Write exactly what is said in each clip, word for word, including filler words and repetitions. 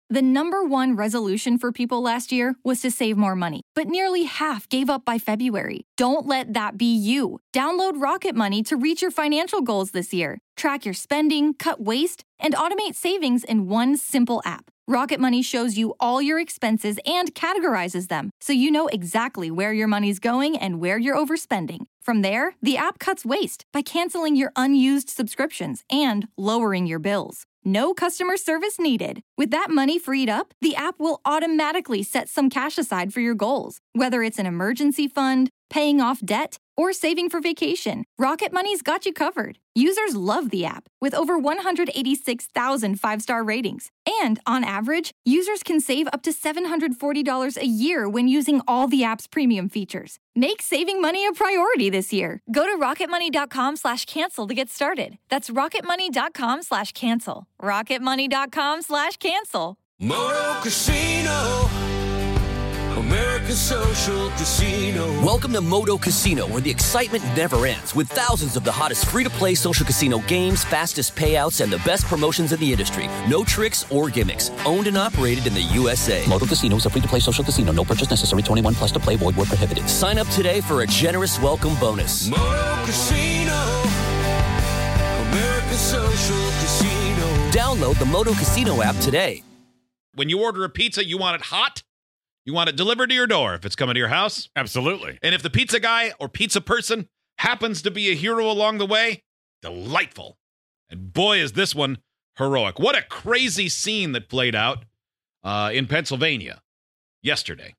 The number one resolution for people last year was to save more money, but nearly half gave up by February. Don't let that be you. Download Rocket Money to reach your financial goals this year. Track your spending, cut waste, and automate savings in one simple app. Rocket Money shows you all your expenses and categorizes them, so you know exactly where your money's going and where you're overspending. From there, the app cuts waste by canceling your unused subscriptions and lowering your bills. No customer service needed. With that money freed up, the app will automatically set some cash aside for your goals, whether it's an emergency fund, paying off debt, or saving for vacation. Rocket Money's got you covered. Users love the app, with over one hundred eighty-six thousand five-star ratings. And on average, users can save up to seven hundred forty dollars a year when using all the app's premium features. Make saving money a priority this year. Go to rocketmoney.com slash cancel to get started. That's rocketmoney.com slash cancel. rocketmoney.com slash cancel. Moto Casino, America's social casino. Welcome to Moto Casino, where the excitement never ends, with thousands of the hottest free-to-play social casino games, fastest payouts, and the best promotions in the industry. No tricks or gimmicks. Owned and operated in the U S A. Moto Casino is a free-to-play social casino. No purchase necessary. twenty-one plus to play. Void where prohibited. Sign up today for a generous welcome bonus. Moto Casino, America's social casino. Download the Moto Casino app today. When you order a pizza, you want it hot? You want it delivered to your door if it's coming to your house? Absolutely. And if the pizza guy or pizza person happens to be a hero along the way, delightful. And boy, is this one heroic. What a crazy scene that played out uh, in Pennsylvania yesterday.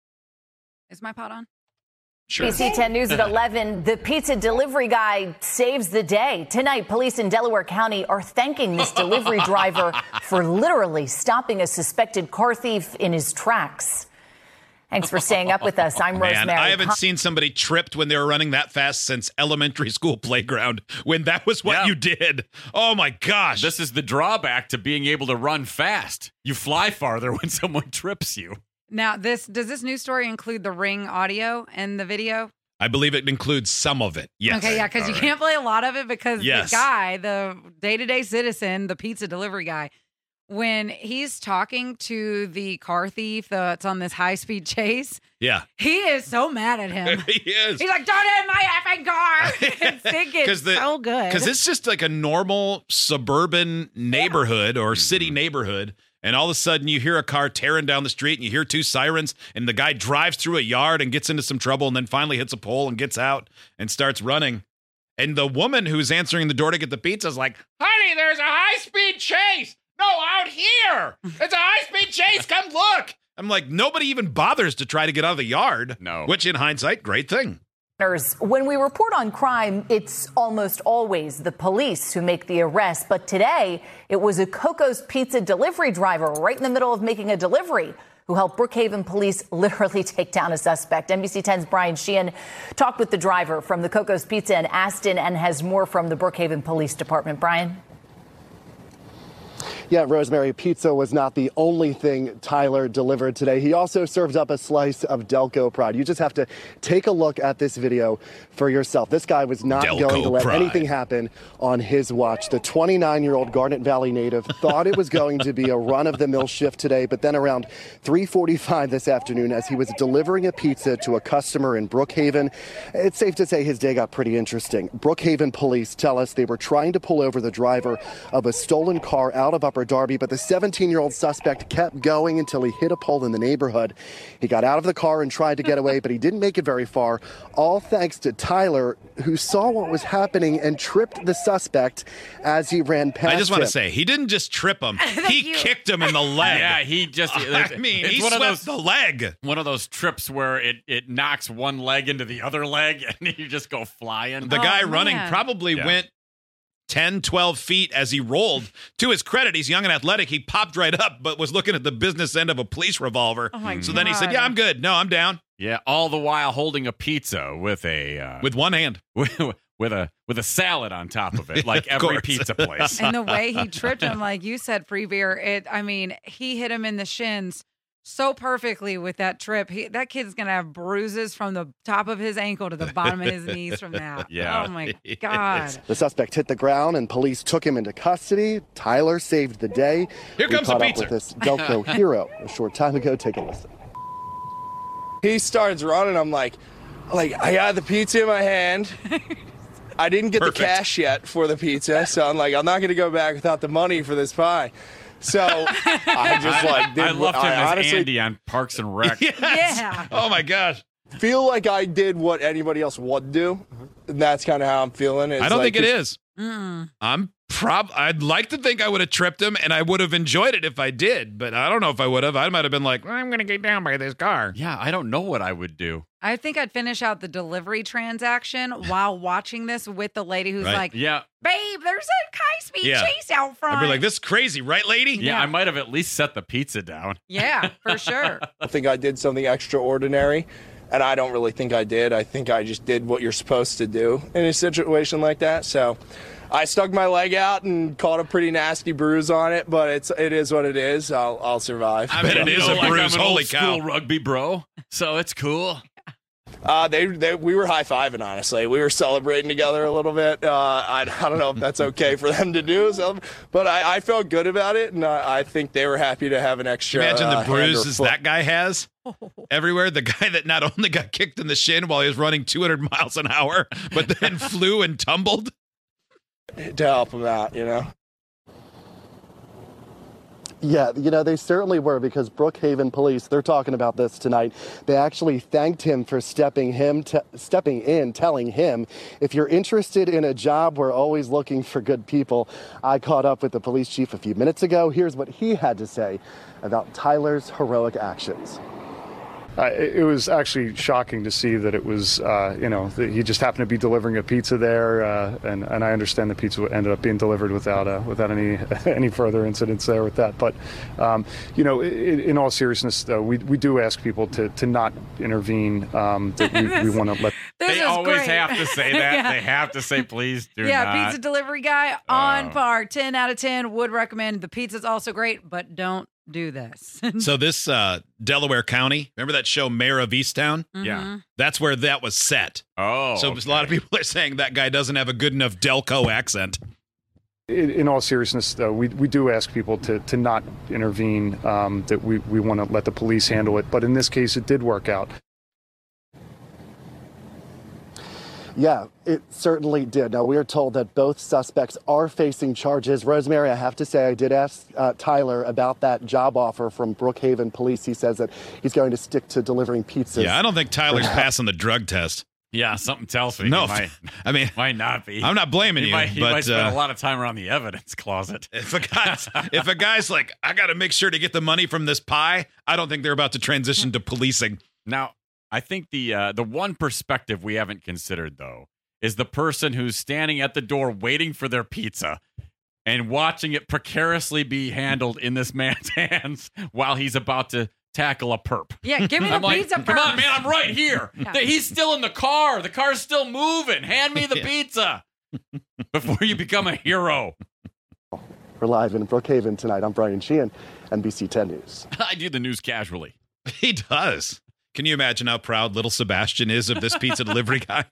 Is my pot on? Sure. B C ten News at eleven. The pizza delivery guy saves the day. Tonight, police in Delaware County are thanking this delivery driver for literally stopping a suspected car thief in his tracks. Thanks for staying up with us. I'm Man, Rosemary. I haven't seen somebody tripped when they were running that fast since elementary school playground, when that was what Yeah. you did. Oh, my gosh. This is the drawback to being able to run fast. You fly farther when someone trips you. Now, this does this news story include the Ring audio and the video? I believe it includes some of it. Yes. Okay, yeah, because you All right. can't play a lot of it because Yes. the guy, the day-to-day citizen, the pizza delivery guy, when he's talking to the car thief that's on this high-speed chase, Yeah. he is so mad at him. He is. He's like, don't hit my effing car. It's thinking it's the, so good. Because it's just like a normal suburban neighborhood or city neighborhood. And all of a sudden you hear a car tearing down the street and you hear two sirens and the guy drives through a yard and gets into some trouble and then finally hits a pole and gets out and starts running. And the woman who's answering the door to get the pizza is like, honey, there's a high-speed chase. No, out here. It's a high-speed chase. Come look. I'm like, nobody even bothers to try to get out of the yard. No. Which in hindsight, great thing. When we report on crime, it's almost always the police who make the arrest. But today, it was a Coco's Pizza delivery driver right in the middle of making a delivery who helped Brookhaven police literally take down a suspect. N B C ten's Brian Sheehan talked with the driver from the Coco's Pizza in Aston and has more from the Brookhaven Police Department. Brian? Yeah, Rosemary, pizza was not the only thing Tyler delivered today. He also served up a slice of Delco Pride. You just have to take a look at this video for yourself. This guy was not Delco going to let Pride. anything happen on his watch. The twenty-nine-year-old Garnet Valley native thought it was going to be a run-of-the-mill shift today, but then around three forty-five this afternoon, as he was delivering a pizza to a customer in Brookhaven, it's safe to say his day got pretty interesting. Brookhaven police tell us they were trying to pull over the driver of a stolen car out of Upper Darby, but the seventeen-year-old suspect kept going until he hit a pole in the neighborhood. He got out of the car and tried to get away, but he didn't make it very far, all thanks to Tyler, who saw what was happening and tripped the suspect as he ran past him. I just want to say, he didn't just trip him. He kicked him in the leg. Yeah, he just. I mean, it's he one swept of those, the leg. One of those trips where it, it knocks one leg into the other leg and you just go flying. The Oh, guy man. running probably Yeah. went ten, twelve feet as he rolled. To his credit, he's young and athletic. He popped right up, but was looking at the business end of a police revolver. Oh my so then he said, God. yeah, I'm good. No, I'm down. Yeah, all the while holding a pizza with a uh, With one hand. with, with a with a salad on top of it, like Of every course. pizza place. And the way he tripped him, like you said, Free Beer, it, I mean, he hit him in the shins so perfectly with that trip. He, that kid's going to have bruises from the top of his ankle to the bottom of his knees from that. Yeah. Oh, my God. The suspect hit the ground and police took him into custody. Tyler saved the day. Here we comes the caught pizza. up with this Delco hero a short time ago. Take a listen. He starts running. I'm like, like I got the pizza in my hand. I didn't get Perfect. the cash yet for the pizza, so I'm like, I'm not going to go back without the money for this pie. So I just like did I what loved him I as honestly Andy on Parks and Rec. Yes. Yeah. Oh my gosh. feel like I did what anybody else would do. And that's kind of how I'm feeling. It's I don't like, think it is. Mm. I'm prob. I'd like to think I would have tripped him, and I would have enjoyed it if I did. But I don't know if I would have. I might have been like, I'm going to get down by this car. Yeah, I don't know what I would do. I think I'd finish out the delivery transaction while watching this with the lady who's Right. like, Yeah, babe, there's a high-speed Yeah. chase out front. I'd be like, this is crazy, right, lady? yeah, Yeah. I might have at least set the pizza down. Yeah, for sure. I think I did something extraordinary, and I don't really think I did. I think I just did what you're supposed to do in a situation like that. So I stuck my leg out and caught a pretty nasty bruise on it, but it's it is what it is. I'll I'll survive. I bet it You is know, a like bruise. I'm an Holy old cow. school rugby bro, so it's cool. Uh, they, they we were high fiving. Honestly, we were celebrating together a little bit. Uh, I, I don't know if that's okay for them to do, so, but I, I felt good about it, and I, I think they were happy to have an extra. Imagine uh, the hand or bruises foot. that guy has everywhere. The guy that not only got kicked in the shin while he was running two hundred miles an hour, but then flew and tumbled. to help him out, you know. Yeah, you know, they certainly were, because Brookhaven police, they're talking about this tonight. They actually thanked him for stepping him te- stepping in, telling him, if you're interested in a job, we're always looking for good people. I caught up with the police chief a few minutes ago. Here's what he had to say about Tyler's heroic actions. Uh, it, it was actually shocking to see that it was, uh, you know, that he just happened to be delivering a pizza there, uh, and and I understand the pizza ended up being delivered without uh, without any any further incidents there with that. But, um, you know, in, in all seriousness, though, we we do ask people to to not intervene. Um, that we, we want to let. This They is always great. have to say that. Yeah. They have to say, please do Yeah, not. pizza delivery guy on Oh. par. ten out of ten. Would recommend. The pizza's also great, but don't do this. So this uh, Delaware County, remember that show Mayor of Easttown? Yeah. That's where that was set. Oh, So a lot of people are saying that guy doesn't have a good enough Delco accent. In, in all seriousness, though, we we do ask people to to not intervene. Um, that we we want to let the police handle it. But in this case, it did work out. Yeah, it certainly did. Now, we are told that both suspects are facing charges. Rosemary, I have to say, I did ask uh, Tyler about that job offer from Brookhaven Police. He says that he's going to stick to delivering pizzas. Yeah, I don't think Tyler's passing the drug test. Yeah, something tells me No, he might, I mean, might not be. I'm not blaming he you, might, he but might spend uh, a lot of time around the evidence closet. if a guy's if a guy's like, I got to make sure to get the money from this pie, I don't think they're about to transition to policing. Now, I think the uh, the one perspective we haven't considered, though, is the person who's standing at the door waiting for their pizza and watching it precariously be handled in this man's hands while he's about to tackle a perp. Yeah, give me the I'm like, pizza come on, first. man, I'm right here. Yeah. The- He's still in the car. The car's still moving. Hand me the Yeah. pizza before you become a hero. We're live in Brookhaven tonight. I'm Brian Sheehan, N B C ten News. I do the news casually. He does. Can you imagine how proud little Sebastian is of this pizza delivery guy?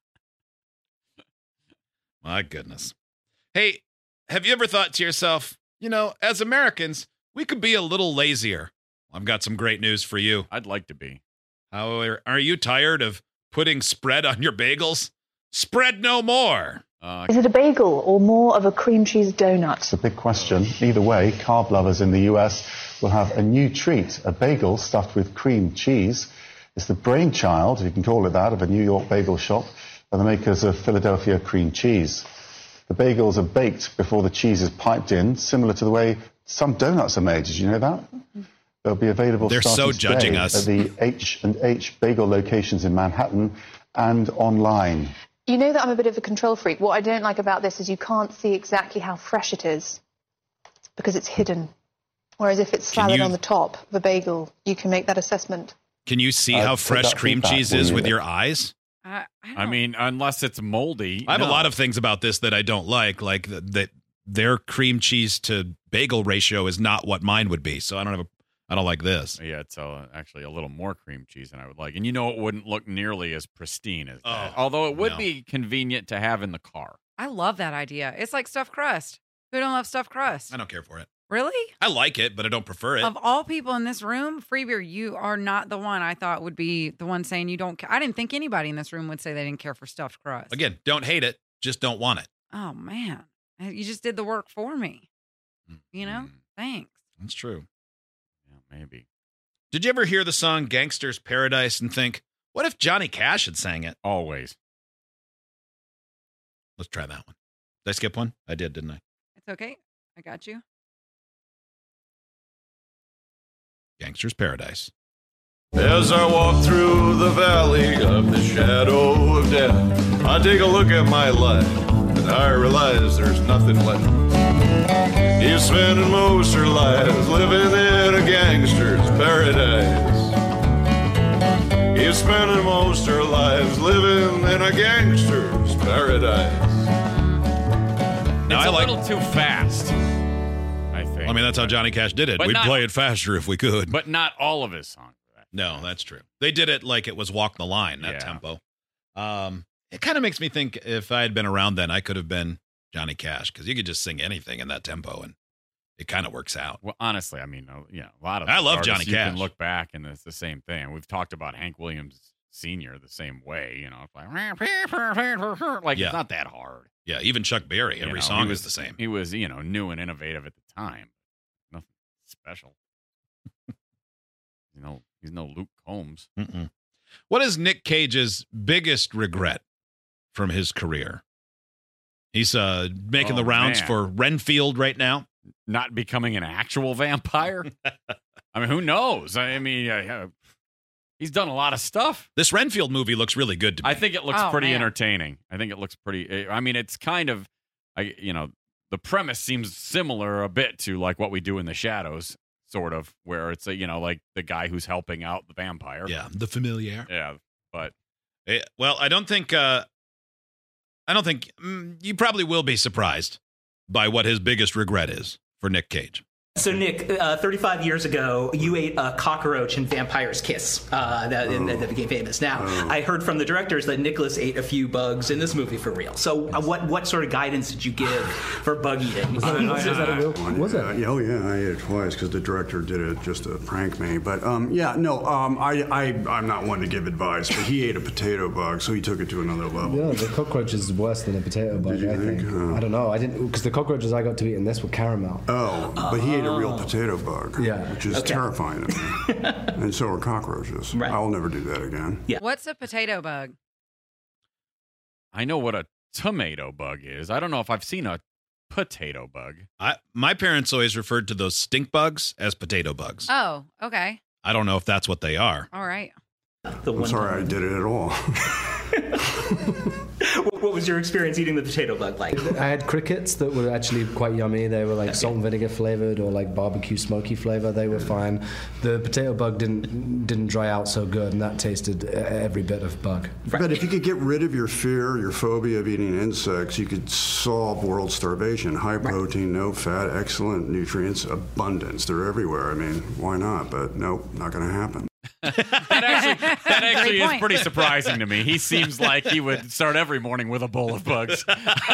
My goodness. Hey, have you ever thought to yourself, you know, as Americans, we could be a little lazier? I've got some great news for you. I'd like to be. However, are you tired of putting spread on your bagels? Spread no more. Uh, Is it a bagel or more of a cream cheese donut? It's a big question. Either way, carb lovers in the U S will have a new treat, a bagel stuffed with cream cheese. It's the brainchild, if you can call it that, of a New York bagel shop and the makers of Philadelphia cream cheese. The bagels are baked before the cheese is piped in, similar to the way some donuts are made. Did you know that? They'll be available They're starting so judging today us. at the H and H bagel locations in Manhattan and online. You know that I'm a bit of a control freak. What I don't like about this is you can't see exactly how fresh it is because it's hidden. Whereas if it's Can slathered you- on the top of a bagel, you can make that assessment. Can you see Uh, how take fresh that cream feedback, cheese will is you? with your eyes? I, I, I mean, unless it's moldy. I have no. a lot of things about this that I don't like, like th- that their cream cheese to bagel ratio is not what mine would be. So I don't have a I don't like this. Yeah, it's uh, actually a little more cream cheese than I would like. And you know it wouldn't look nearly as pristine as that. Oh, Although it would no. be convenient to have in the car. I love that idea. It's like stuffed crust. Who don't love stuffed crust? I don't care for it. Really? I like it, but I don't prefer it. Of all people in this room, Freebeer, you are not the one I thought would be the one saying you don't care. I didn't think anybody in this room would say they didn't care for stuffed crust. Again, don't hate it, just don't want it. Oh, man. You just did the work for me. You know? Thanks. That's true. Yeah, maybe. Did you ever hear the song Gangster's Paradise and think, what if Johnny Cash had sang it? Always. Let's try that one. Did I skip one? I did, didn't I? It's okay. I got you. Gangster's Paradise. As I walk through the valley of the shadow of death, I take a look at my life and I realize there's nothing left. He's spending most her lives living in a gangster's paradise. He's spending most her lives living in a gangster's paradise. Now, it's I a like, little too fast, I think. I mean, that's how Johnny Cash did it. But We'd not- play it faster if we could. But not all of his songs. No, that's true. They did it like it was Walk the Line, that Yeah. tempo. Um, it kind of makes me think if I had been around then, I could have been Johnny Cash because you could just sing anything in that tempo and it kind of works out. Well, honestly, I mean, uh, yeah, a lot of I love artists, Johnny you Cash. can look back and it's the same thing. We've talked about Hank Williams Senior the same way, you know, it's like, like Yeah. it's not that hard. Yeah, even Chuck Berry, You every know, song he was is the same. He was, you know, new and innovative at the time. Nothing special. you know, he's no Luke Combs. Mm-mm. What is Nick Cage's biggest regret from his career? He's uh, making Oh, the rounds man. for Renfield right now. Not becoming an actual vampire. I mean, who knows? I mean, uh, uh, he's done a lot of stuff. This Renfield movie looks really good to me. I think it looks Oh, pretty man. entertaining. I think it looks pretty. I mean, it's kind of, I you know, the premise seems similar a bit to like what we do in the Shadows, sort of, where it's a, you know, like the guy who's helping out the vampire. Yeah, the familiar. Yeah, but Eh, well, I don't think. Uh, I don't think mm, you probably will be surprised by what his biggest regret is for Nick Cage. So, Nick, uh, thirty-five years ago, you ate a cockroach in Vampire's Kiss uh, that, Oh. that became famous. Now, Oh. I heard from the directors that Nicholas ate a few bugs in this movie for real. So, uh, what what sort of guidance did you give for bug eating? Was that, Um, was that a real? Was it? Uh, yeah, oh yeah, I ate it twice because the director did it just to prank me. But um, yeah, no, um, I, I, I'm not one to give advice, but he ate a potato bug, so he took it to another level. Yeah, the cockroach is worse than a potato bug, you I think? think. Oh. I don't know. I didn't because the cockroaches I got to eat in this were caramel. Oh, but he ate a real potato bug, Yeah. which is Okay. terrifying to me. And so are cockroaches. I'll never do that again. What's a potato bug? I know what a tomato bug is. I don't know if I've seen a potato bug. I, my parents always referred to those stink bugs as potato bugs. Oh, okay. I don't know if that's what they are. All right. I'm sorry I did it at all. What was your experience eating the potato bug like? I had crickets that were actually quite yummy. They were like salt and vinegar flavored or like barbecue smoky flavor. They were fine. The potato bug didn't didn't dry out so good, and that tasted every bit of bug. But if you could get rid of your fear, your phobia of eating insects, you could solve world starvation. High protein, no fat, excellent nutrients, abundance. They're everywhere. I mean, why not? But nope, not going to happen. That actually, that actually Great is point. pretty surprising to me. He seems like he would start every morning with a bowl of bugs.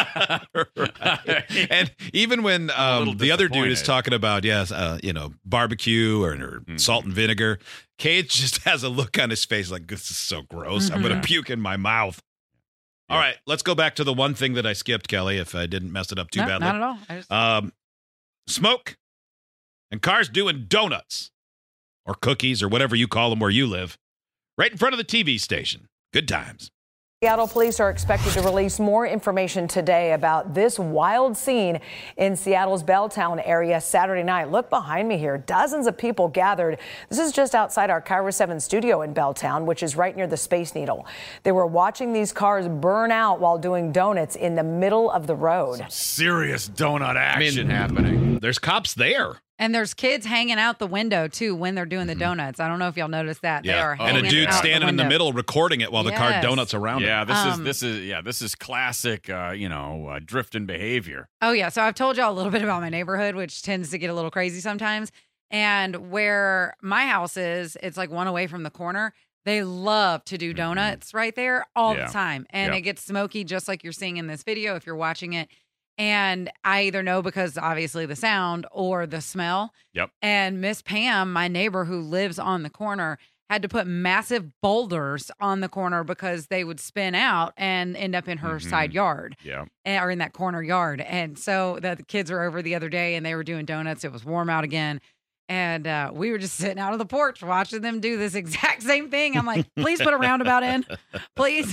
And even when um, little the other dude is disappointed. talking about, yes, uh, you know, barbecue or, or salt and vinegar, Cage just has a look on his face like, this is so gross. I'm going Mhm. to puke in my mouth. All right, let's go back to the one thing that I skipped, Kelly, if I didn't mess it up too No, badly. not at all. I just- Um, smoke and cars doing donuts or cookies or whatever you call them where you live, right in front of the T V station. Good times. Seattle police are expected to release more information today about this wild scene in Seattle's Belltown area Saturday night. Look behind me here. Dozens of people gathered. This is just outside our Kyra seven studio in Belltown, which is right near the Space Needle. They were watching these cars burn out while doing donuts in the middle of the road. Serious donut action happening. There's cops there. And there's kids hanging out the window too when they're doing the donuts. I don't know if y'all noticed that. They are Mm-hmm. and a hanging dude out standing in the window. middle recording it while the car Yes. donuts around him. Yeah, this Um, is this is yeah, this is classic. Uh, you know, uh, drifting behavior. Oh yeah, so I've told y'all a little bit about my neighborhood, which tends to get a little crazy sometimes. And where my house is, it's like one away from the corner. They love to do donuts right there all Yeah. the time. And Yep. it gets smoky just like you're seeing in this video if you're watching it. And I either know because obviously the sound or the smell. Yep. And Miss Pam, my neighbor who lives on the corner, had to put massive boulders on the corner because they would spin out and end up in her Mhm. side yard. Yeah. eh, Or in that corner yard. And so the, the kids were over the other day and they were doing donuts. It was warm out again. And uh, we were just sitting out on the porch watching them do this exact same thing. I'm like, please put a roundabout in. Please.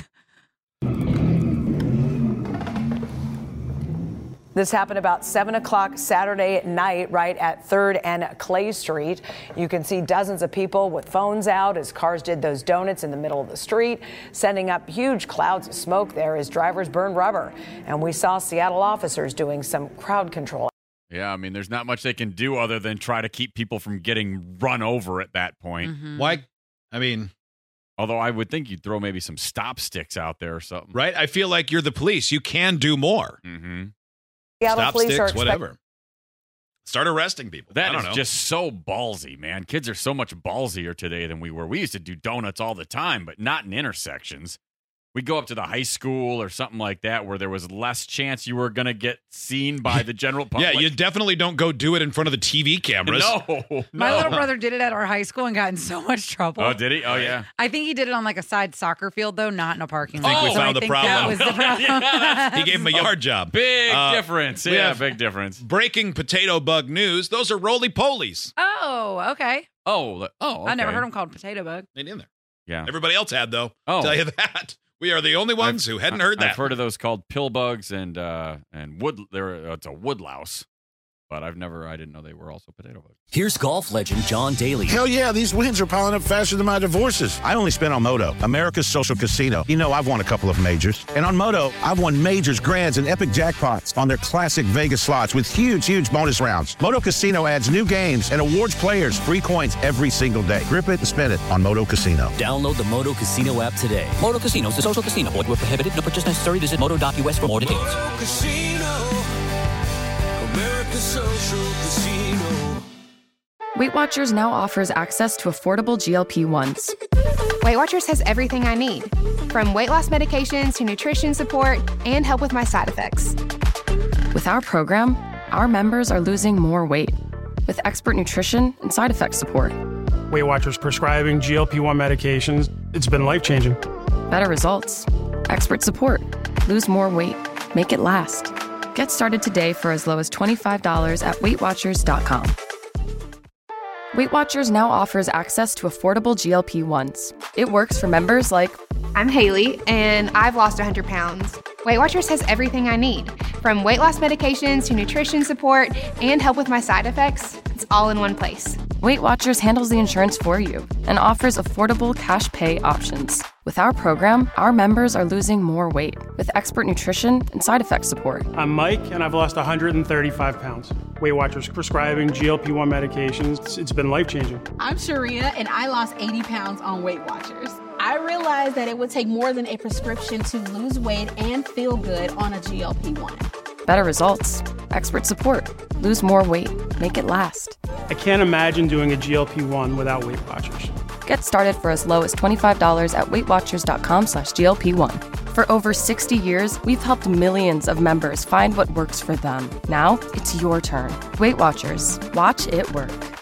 This happened about seven o'clock Saturday night, right at third and Clay Street. You can see dozens of people with phones out as cars did those donuts in the middle of the street, sending up huge clouds of smoke there as drivers burned rubber. And we saw Seattle officers doing some crowd control. Yeah, I mean, there's not much they can do other than try to keep people from getting run over at that point. Mm-hmm. Why? I mean, although I would think you'd throw maybe some stop sticks out there or something. right? I feel like you're the police. You can do more. Mm-hmm. Seattle Stop police are sticks, expect- whatever. Start arresting people. I That don't is know. just so ballsy, man. Kids are so much ballsier today than we were. We used to do donuts all the time, but not in intersections. We'd go up to the high school or something like that where there was less chance you were going to get seen by the general public. Yeah, you definitely don't go do it in front of the T V cameras. No, My no. little brother did it at our high school and got in so much trouble. Oh, did he? Oh, yeah. I think he did it on like a side soccer field, though, not in a parking lot. I think we So found the think problem. That was the problem. He gave him a yard job. Big Uh, difference. we Yeah, have big difference. Breaking potato bug news. Those are roly-polies. Oh, okay. Oh, oh, okay. I never heard him called potato bug. Ain't in there. Yeah. Everybody else had, though. Oh. Tell you that. We are the only ones who hadn't heard that. I've heard of those called pill bugs and uh, and wood. There, it's a wood louse, but I've never. I didn't know they were also potato bugs. Here's golf legend John Daly. Hell yeah, these wins are piling up faster than my divorces. I only spent on Moto, America's social casino. You know, I've won a couple of majors. And on Moto, I've won majors, grands, and epic jackpots on their classic Vegas slots with huge, huge bonus rounds. Moto Casino adds new games and awards players free coins every single day. Grip it and spin it on Moto Casino. Download the Moto Casino app today. Moto Casino is a social casino. Void where prohibited. No purchase necessary. Visit moto dot U S for more details. Moto Casino, America's social casino. Weight Watchers now offers access to affordable G L P ones. Weight Watchers has everything I need, from weight loss medications to nutrition support and help with my side effects. With our program, our members are losing more weight with expert nutrition and side effect support. Weight Watchers prescribing G L P one medications. It's been life-changing. Better results, expert support, lose more weight, make it last. Get started today for as low as twenty-five dollars at weight watchers dot com. Weight Watchers now offers access to affordable G L P ones. It works for members like I'm Haley, and I've lost one hundred pounds. Weight Watchers has everything I need, from weight loss medications to nutrition support and help with my side effects. It's all in one place. Weight Watchers handles the insurance for you and offers affordable cash pay options. With our program, our members are losing more weight with expert nutrition and side effect support. I'm Mike, and I've lost one hundred thirty-five pounds. Weight Watchers prescribing G L P one medications. It's, it's been life-changing. I'm Sharia, and I lost eighty pounds on Weight Watchers. I realized that it would take more than a prescription to lose weight and feel good on a G L P one. Better results, expert support, lose more weight, make it last. I can't imagine doing a G L P one without Weight Watchers. Get started for as low as twenty-five dollars at weight watchers dot com slash G L P one. For over sixty years, we've helped millions of members find what works for them. Now, it's your turn. Weight Watchers. Watch it work.